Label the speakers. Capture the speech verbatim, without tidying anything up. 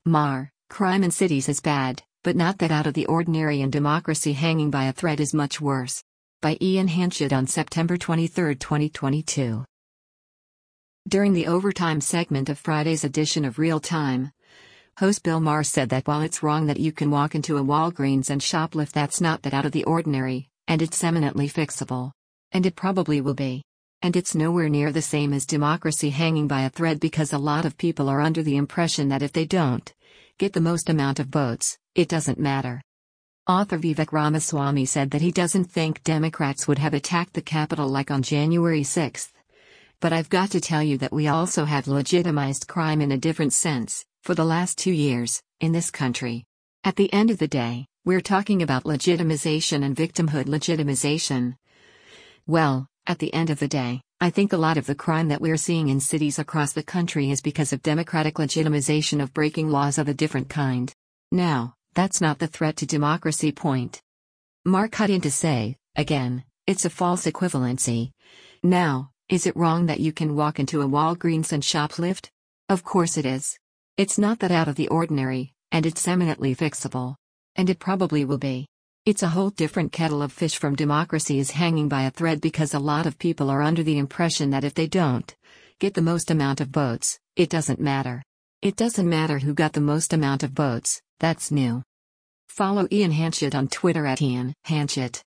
Speaker 1: Mar, crime in cities is bad, but not that out of the ordinary, and democracy hanging by a thread is much worse. By Ian Hanchett on September twenty-third, twenty twenty-two. During the overtime segment of Friday's edition of Real Time, host Bill Maher said that while it's wrong that you can walk into a Walgreens and shoplift, that's not that out of the ordinary, and it's eminently fixable. And it probably will be. And it's nowhere near the same as democracy hanging by a thread, because a lot of people are under the impression that if they don't get the most amount of votes, it doesn't matter. Author Vivek Ramaswamy said that he doesn't think Democrats would have attacked the Capitol like on January sixth. But I've got to tell you that we also have legitimized crime in a different sense, for the last two years, in this country. At the end of the day, we're talking about legitimization and victimhood legitimization. Well, at the end of the day, I think a lot of the crime that we're seeing in cities across the country is because of democratic legitimization of breaking laws of a different kind. Now, that's not the threat to democracy point. Maher cut in to say, again, it's a false equivalency. Now, is it wrong that you can walk into a Walgreens and shoplift? Of course it is. It's not that out of the ordinary, and it's eminently fixable. And it probably will be. It's a whole different kettle of fish from democracy is hanging by a thread, because a lot of people are under the impression that if they don't get the most amount of votes, it doesn't matter. It doesn't matter who got the most amount of votes, that's new. Follow Ian Hanchett on Twitter at Ian Hanchett.